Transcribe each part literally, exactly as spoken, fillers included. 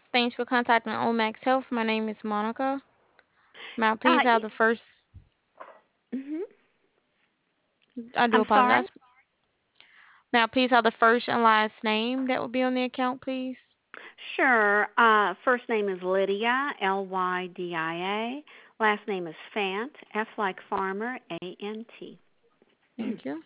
Thanks for contacting Omax Health. My name is Monica. May I Uh, please have the first? mm-hmm. I do I'm sorry. apologize. May I please have the first and last name that will be on the account, please? Sure. Uh, first name is Lydia, L Y D I A. Last name is Fant, F like farmer, A N T. Thank you.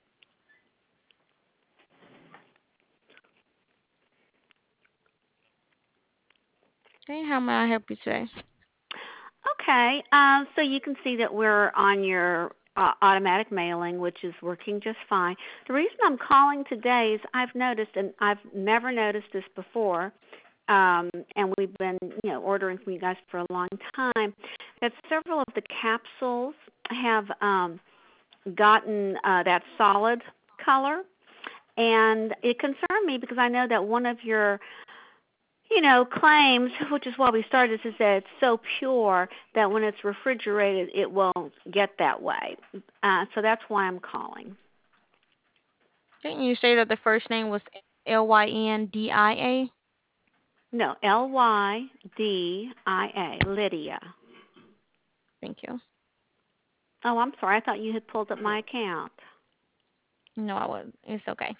Okay, how may I help you today? Okay. Uh, so you can see that we're on your uh, automatic mailing, which is working just fine. The reason I'm calling today is I've noticed, and I've never noticed this before, um, and we've been, you know, ordering from you guys for a long time, that several of the capsules have um, gotten uh, that solid color, and it concerned me because I know that one of your, you know, claims, which is why we started, is that it's so pure that when it's refrigerated, it won't get that way. Uh, so that's why I'm calling. Okay, and you say that the first name was L Y N D I A? No, L Y D I A, Lydia. Thank you. Oh, I'm sorry. I thought you had pulled up my account. No, I wouldn't. It's okay.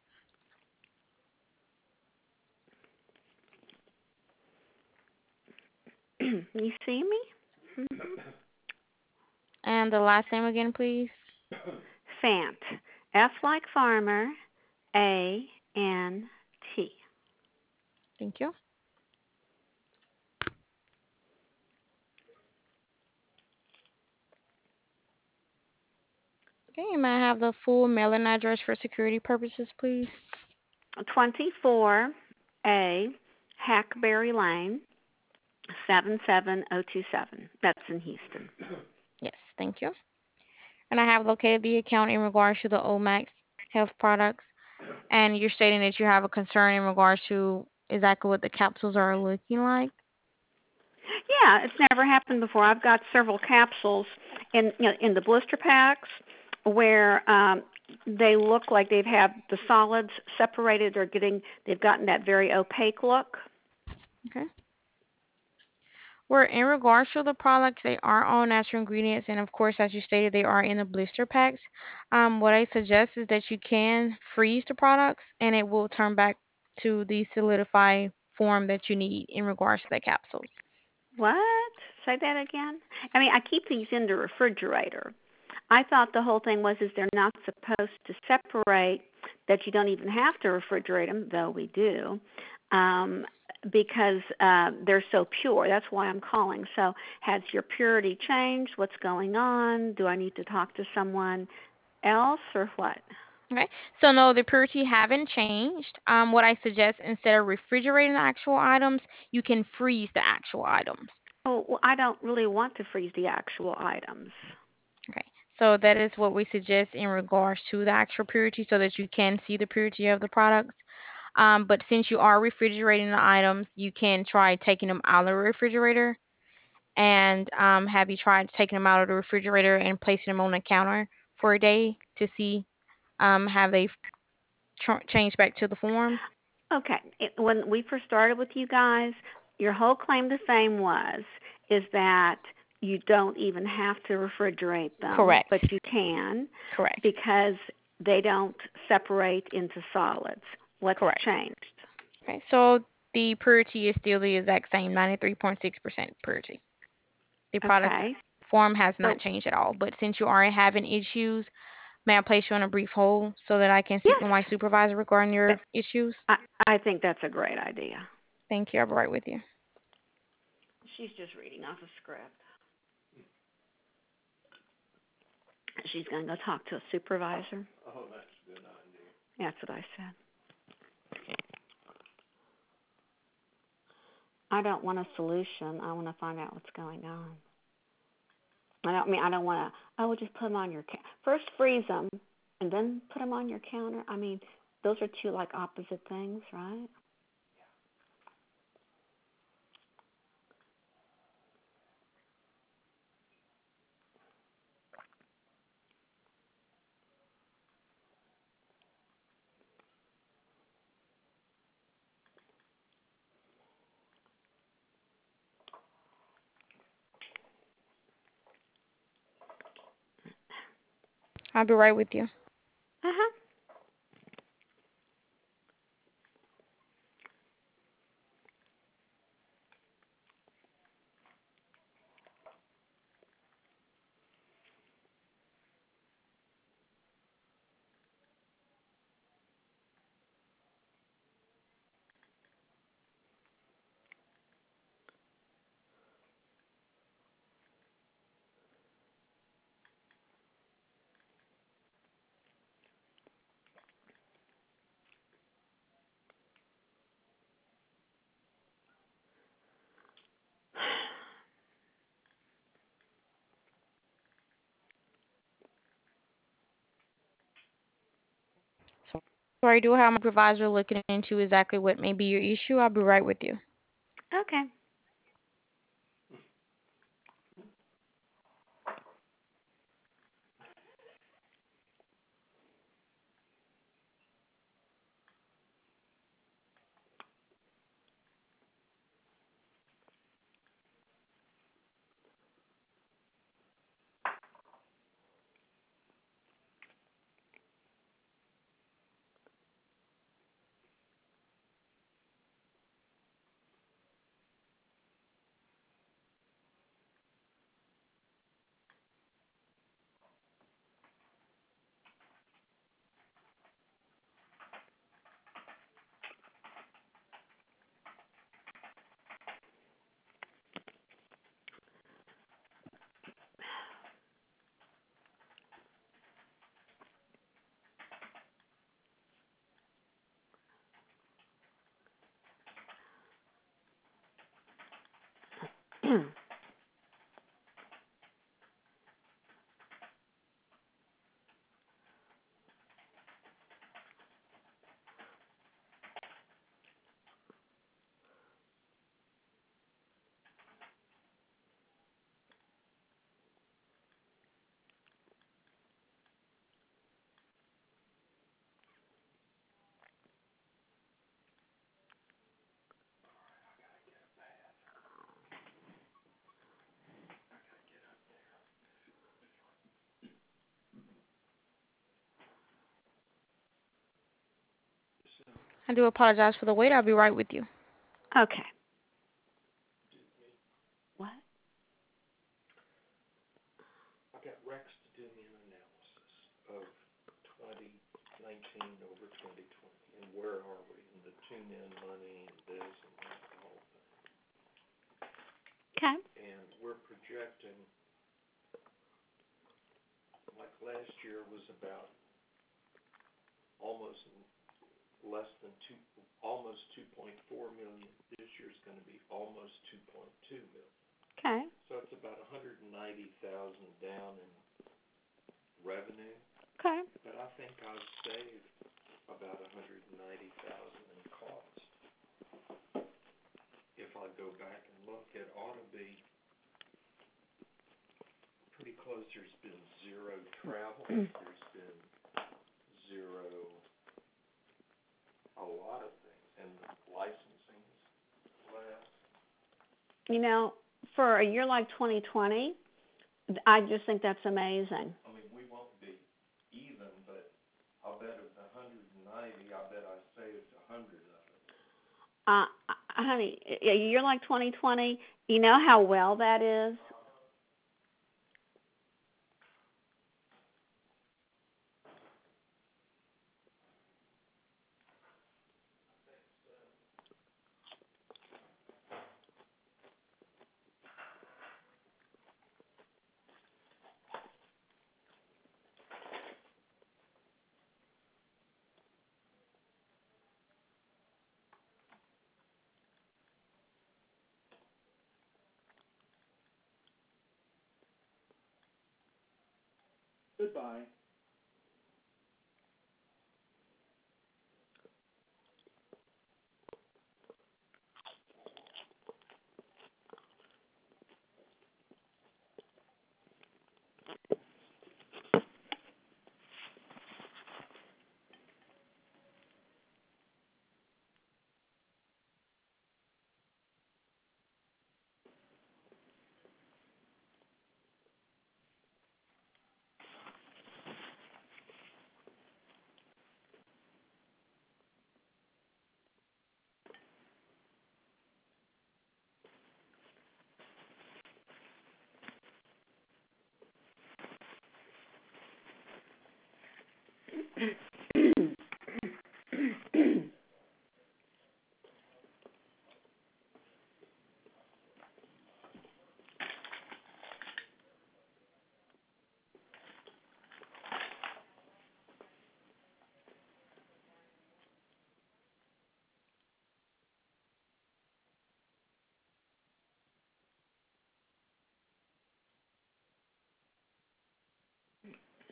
You see me? And the last name again, please? Fant. F like farmer, A N T. Thank you. Okay, and may I have the full mailing address for security purposes, please? twenty-four A Hackberry Lane, seven seven zero two seven. That's in Houston. Yes, thank you. And I have located the account in regards to the Omax Health products. And you're stating that you have a concern in regards to exactly what the capsules are looking like. Yeah, it's never happened before. I've got several capsules in you know, in the blister packs where um, they look like they've had the solids separated. They're getting they've gotten that very opaque look. Okay. Where in regards to the products, they are all natural ingredients, and of course, as you stated, they are in the blister packs. Um, what I suggest is that you can freeze the products, and it will turn back to the solidified form that you need in regards to the capsules. What? Say that again? I mean, I keep these in the refrigerator. I thought the whole thing was is they're not supposed to separate, that you don't even have to refrigerate them, though we do, um, because uh, they're so pure. That's why I'm calling. So has your purity changed? What's going on? Do I need to talk to someone else or what? Okay, so no, the purity haven't changed. Um, what I suggest instead of refrigerating the actual items, you can freeze the actual items. Oh, well, I don't really want to freeze the actual items. Okay, so that is what we suggest in regards to the actual purity so that you can see the purity of the products. Um, but since you are refrigerating the items, you can try taking them out of the refrigerator and um, have you tried taking them out of the refrigerator and placing them on the counter for a day to see um, have they tr- changed back to the form? Okay. It, when we first started with you guys, your whole claim to fame was is that you don't even have to refrigerate them, but Correct. you can Correct. because they don't separate into solids. What's Correct. changed? Okay, so the purity is still the exact same, ninety-three point six percent purity. The product Okay. form has not So changed at all. But since you are having issues, may I place you on a brief hold so that I can speak yes, with my supervisor regarding your that, issues? I I think that's a great idea. Thank you. I'll be right with you. She's just reading off a script. She's going to go talk to a supervisor. That's what I said. I don't want a solution. I want to find out what's going on. I don't I mean I don't want to. I would just put them on your ca- first freeze them and then put them on your counter. I mean, those are two like opposite things, right? I'll be right with you. Uh huh. Sorry, do have my supervisor looking into exactly what may be your issue. I'll be right with you. Okay. I do apologize for the wait. I'll be right with you. Okay. What? I got Rex to do me an analysis of twenty nineteen over twenty twenty, and where are we, and the tune-in money and this and that, the whole thing. Okay. And we're projecting, like last year was about almost less than two, almost two point four million. This year's going to be almost two point two million. Okay. So it's about one hundred ninety thousand down in revenue. Okay. But I think I've saved about one hundred ninety thousand in cost. If I go back and look, it ought to be pretty close. There's been zero travel. There's been zero, a lot of things, and licensing less. You know, for a year like twenty twenty, I just think that's amazing. I mean, we won't be even, but I bet of the one hundred ninety, I bet I saved one hundred of it. Uh, honey, a year like twenty twenty, you know how well that is? Goodbye.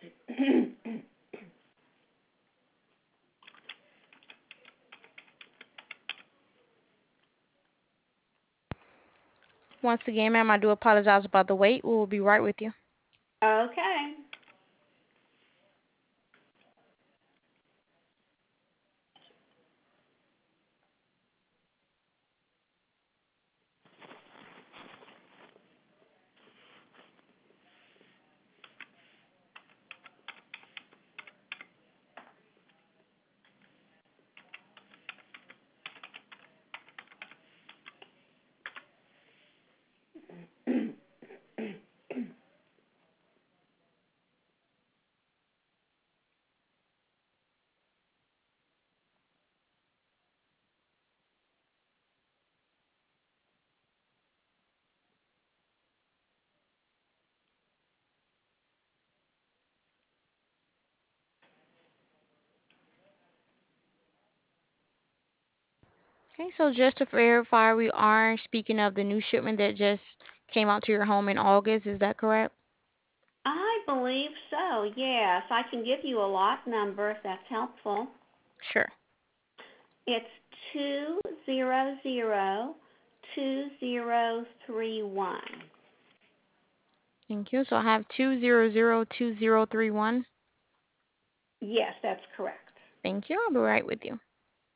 Once again, ma'am, I do apologize about the wait. We will be right with you. Okay. Okay, so just to verify, we are speaking of the new shipment that just came out to your home in August. Is that correct? I believe so, yes. I can give you a lot number if that's helpful. Sure. It's two zero zero two zero three one. Thank you. So I have two zero zero two zero three one. Yes, that's correct. Thank you. I'll be right with you.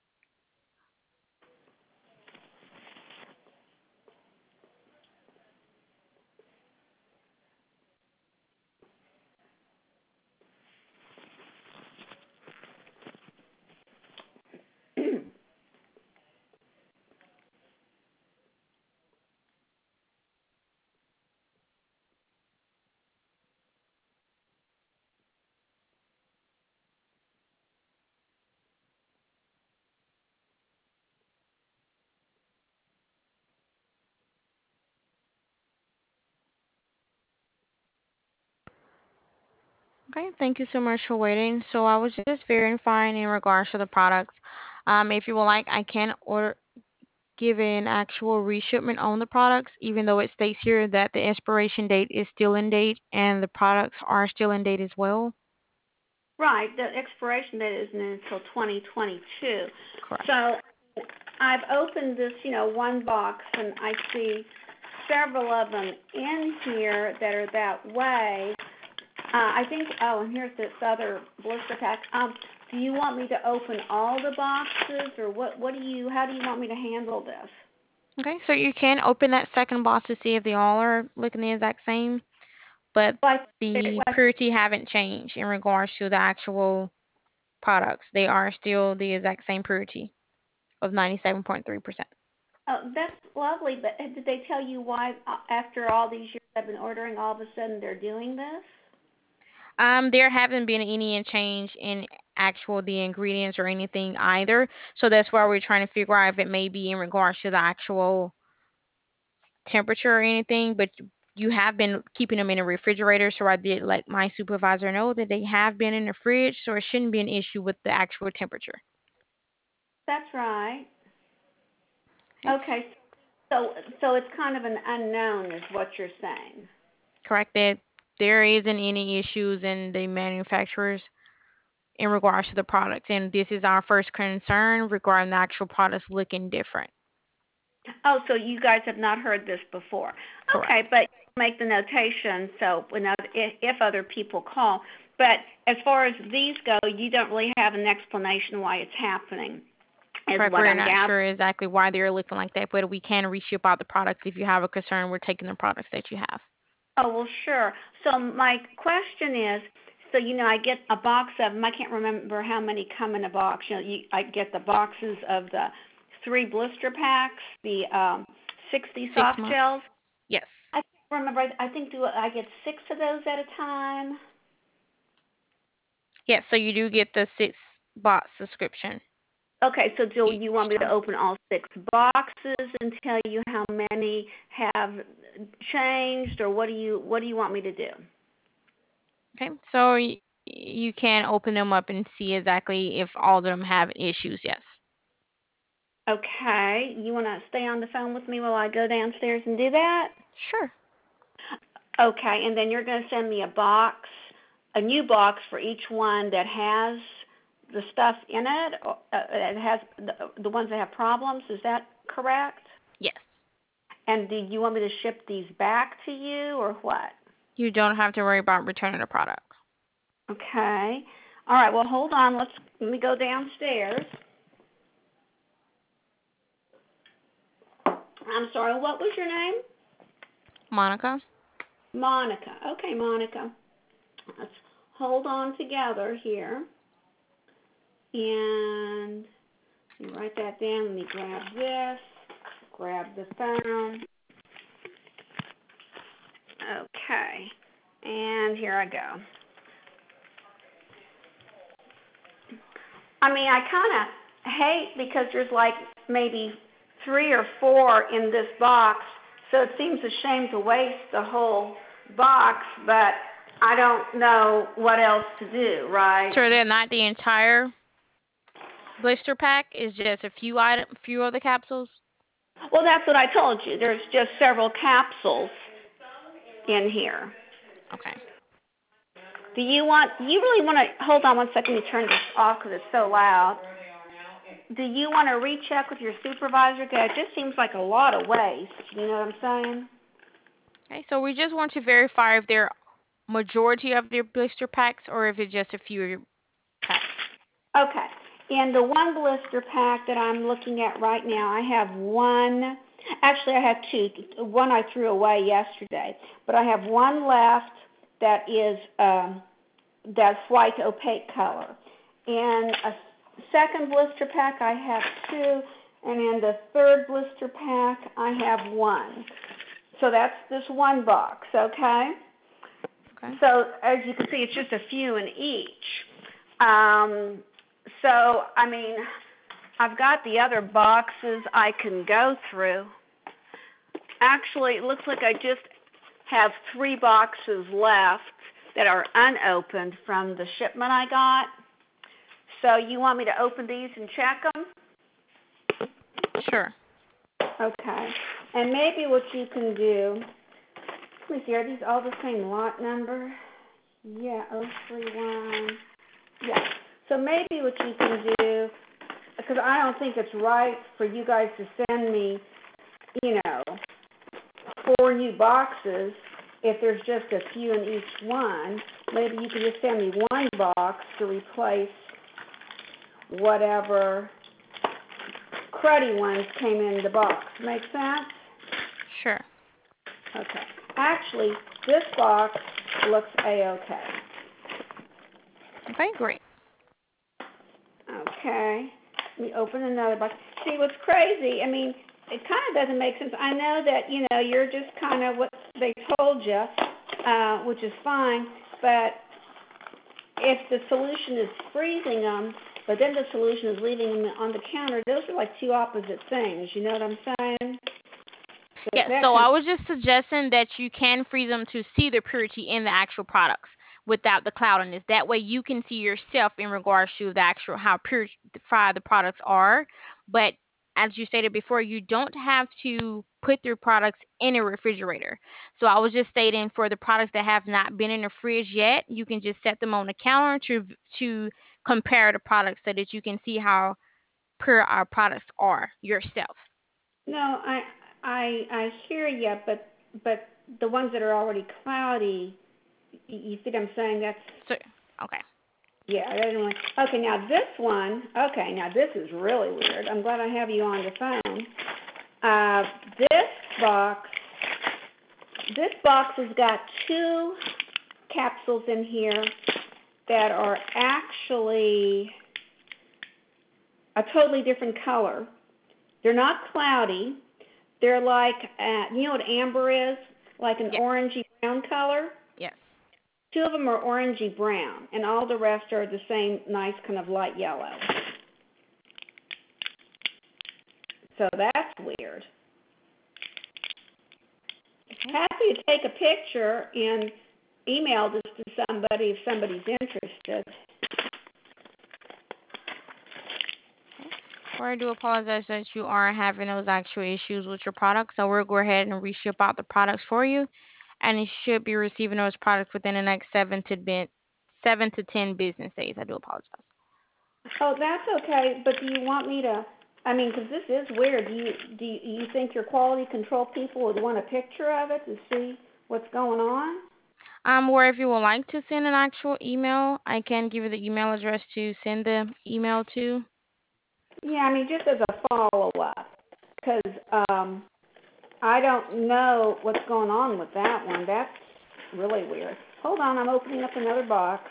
Okay, thank you so much for waiting. So I was just verifying in regards to the products. Um, if you would like, I can order give an actual reshipment on the products, even though it states here that the expiration date is still in date and the products are still in date as well. Right, the expiration date isn't until twenty twenty-two. Correct. So I've opened this, you know, one box, and I see several of them in here that are that way. Uh, I think, oh, and here's this other blister pack. Um, do you want me to open all the boxes, or what, what do you, how do you want me to handle this? Okay, so you can open that second box to see if they all are looking the exact same, but Well, I, the well, purity haven't changed in regards to the actual products. They are still the exact same purity of ninety-seven point three percent. oh, that's lovely, but did they tell you why, uh, after all these years I've been ordering, all of a sudden they're doing this? Um, there haven't been any change in actual the ingredients or anything either. So that's why we're trying to figure out if it may be in regards to the actual temperature or anything. But you have been keeping them in a refrigerator, so I did let my supervisor know that they have been in the fridge, so it shouldn't be an issue with the actual temperature. That's right. Okay. Okay, so so it's kind of an unknown, is what you're saying. Correct that there isn't any issues in the manufacturers in regards to the products, and this is our first concern regarding the actual products looking different. Oh, so you guys have not heard this before. Correct. Okay, but make the notation so when other, if, if other people call. But as far as these go, you don't really have an explanation why it's happening, is Correct. what We're I'm not gathering. sure exactly why they're looking like that, but we can reship out the products if you have a concern. We're taking the products that you have. Oh, well, sure. So my question is, so you know, I get a box of them. I can't remember how many come in a box. You know, you, I get the boxes of the three blister packs, the um, sixty Six soft gels. months. Yes. I can't remember. I, I think do I get six of those at a time? Yes. So you do get the six box subscription Okay, so do each you want me to time. open all six boxes and tell you how many have changed, or what do you what do you want me to do? Okay. So y- you can open them up and see exactly if all of them have issues. Yes. Okay, you want to stay on the phone with me while I go downstairs and do that? Sure. Okay, and then you're going to send me a box a new box for each one that has the stuff in it. Uh, it has the, the ones that have problems. Is that correct? Yes. And do you want me to ship these back to you or what? You don't have to worry about returning the product. Okay. All right. Well, hold on. Let's let me go downstairs. I'm sorry. What was your name? Monica? Monica. Okay, Monica. Let's hold on together here. And let me write that down. Let me grab this. Grab the phone. Okay. And here I go. I mean, I kind of hate because there's like maybe three or four in this box, so it seems a shame to waste the whole box, but I don't know what else to do, right? So they're not the entire blister pack, it's just a few item, few of the capsules? Well, that's what I told you. There's just several capsules in here. Okay. Do you want, you really want to, hold on one second, let me turn this off because it's so loud. Do you want to recheck with your supervisor? Because it just seems like a lot of waste. You know what I'm saying? Okay, so we just want to verify if they're majority of their blister packs or if it's just a few packs. Okay. In the one blister pack that I'm looking at right now, I have one. Actually, I have two. One I threw away yesterday, but I have one left that is um, that white opaque color. In a second blister pack, I have two, and in the third blister pack, I have one. So that's this one box, okay? Okay. So as you can see, it's just a few in each. Um, so, I mean, I've got the other boxes I can go through. Actually, it looks like I just have three boxes left that are unopened from the shipment I got. So you want me to open these and check them? Sure. Okay. And maybe what you can do, let me see, are these all the same lot number? Yeah, oh three one. Yeah. So maybe what you can do, because I don't think it's right for you guys to send me, you know, four new boxes if there's just a few in each one. Maybe you could just send me one box to replace whatever cruddy ones came in the box. Make sense? Sure. Okay. Actually, this box looks A-okay. Okay, great. Okay. Let me open another box. See, what's crazy, I mean, it kind of doesn't make sense. I know that, you know, you're just kind of what they told you, uh, which is fine, but if the solution is freezing them, but then the solution is leaving them on the counter, those are like two opposite things. You know what I'm saying? Yeah, That so kind I was just suggesting that you can freeze them to see the purity in the actual products without the cloudiness. That way you can see yourself in regards to the actual how purified the products are. But as you stated before, you don't have to put your products in a refrigerator. So I was just stating for the products that have not been in the fridge yet, you can just set them on the counter to to compare the products so that you can see how pure our products are yourself. No, I I I hear you, but but the ones that are already cloudy, y- you see what I'm saying? That's So okay. yeah. I don't want. Okay, now this one. Okay, now this is really weird. I'm glad I have you on the phone. Uh, this box. This box has got two capsules in here that are actually a totally different color. They're not cloudy. They're like, uh, you know what amber is? Like an Yes. orangey brown color. Yes. Two of them are orangey brown, and all the rest are the same nice kind of light yellow. So that's weird. Okay. Happy to take a picture and email this to somebody if somebody's interested. Well, I do apologize that you are having those actual issues with your products. So we'll go ahead and reship out the products for you, and you should be receiving those products within the next seven to ten seven to ten business days. I do apologize. Oh, that's okay. But do you want me to? I mean, because this is weird. Do you do you, you think your quality control people would want a picture of it to see what's going on? Um, or if you would like to send an actual email, I can give you the email address to send the email to. Yeah, I mean, just as a follow up, because um, I don't know what's going on with that one. That's really weird. Hold on, I'm opening up another box.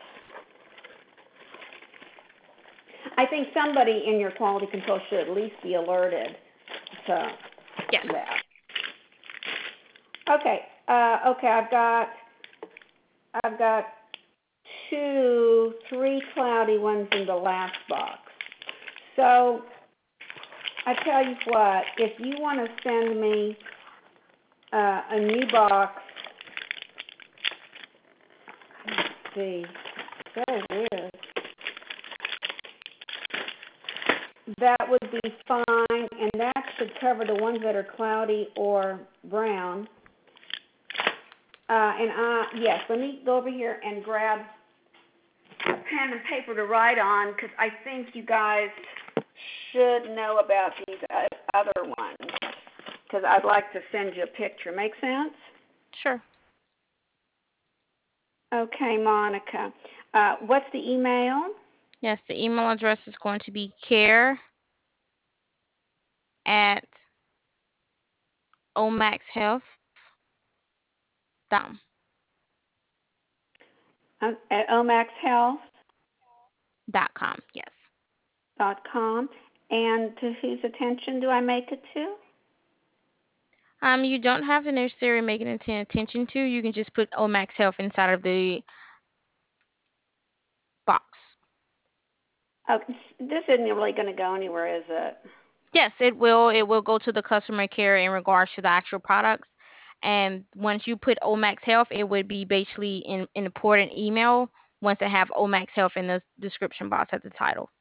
I think somebody in your quality control should at least be alerted to Yes. that. Okay, uh, okay, I've got, I've got two, three cloudy ones in the last box. So I tell you what, if you want to send me uh, a new box, let's see, so weird. That would be fine, and that should cover the ones that are cloudy or brown. Uh, and uh, yes, let me go over here and grab a pen and paper to write on, because I think you guys should know about these other ones, because I'd like to send you a picture. Make sense? Sure. Okay, Monica. Uh, what's the email? Yes, the email address is going to be care at omaxhealth dot com. Um, at omaxhealth Dot com. Yes. dot com. And to whose attention do I make it to? Um, you don't have to necessarily make it into attention to. You can just put Omax Health inside of the box. Oh, this isn't really going to go anywhere, is it? Yes, it will. It will go to the customer care in regards to the actual products. And once you put Omax Health, it would be basically in an important email once they have Omax Health in the description box at the title.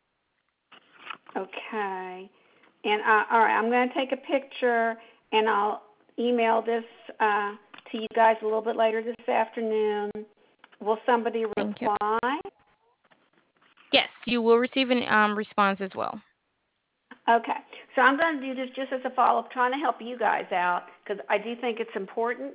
Okay. And uh, all right, I'm going to take a picture and I'll email this uh, to you guys a little bit later this afternoon. Will somebody Thank you. reply? Yes, you will receive an um, response as well. Okay. So I'm going to do this just as a follow-up, trying to help you guys out because I do think it's important.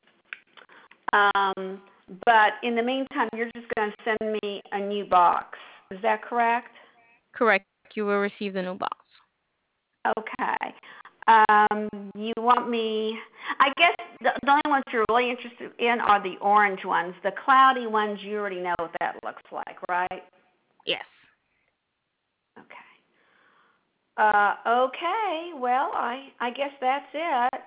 Um, but in the meantime, you're just going to send me a new box. Is that correct? Correct. You will receive the new box. Okay. Um, you want me, I guess the, the only ones you're really interested in are the orange ones. The cloudy ones, you already know what that looks like, right? Yes. Okay. Uh, okay, well, I, I guess that's it.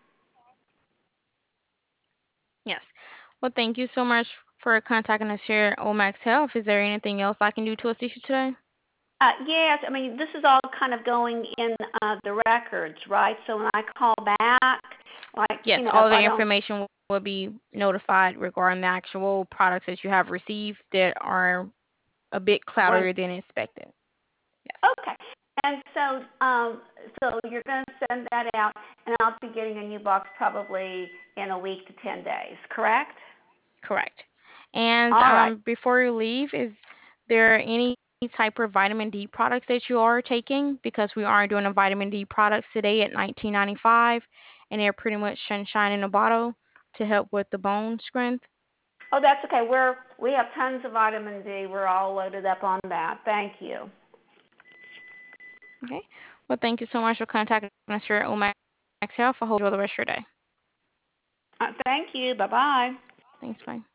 Yes. Well, thank you so much for contacting us here at Omax Health. Is there anything else I can do to assist you today? Uh, yes, I mean, this is all kind of going in uh, the records, right? So when I call back, like, Yes, you know, all if the I don't, information will be notified regarding the actual products that you have received that are a bit when, cloudier than expected. Yes. okay. And so, um, so you're going to send that out, and I'll be getting a new box probably in a week to ten days, correct? Correct. And All right. um, before you leave, is there any type of vitamin D products that you are taking? Because we are doing a vitamin D products today at nineteen ninety-five, and they're pretty much sunshine in a bottle to help with the bone strength. Oh, that's okay. We're we have tons of vitamin D. We're all loaded up on that. Thank you. Okay. Well, thank you so much for contacting us here at Omax Health. I hope you enjoy the rest of your day. Uh, thank you. Bye bye. Thanks. Bye.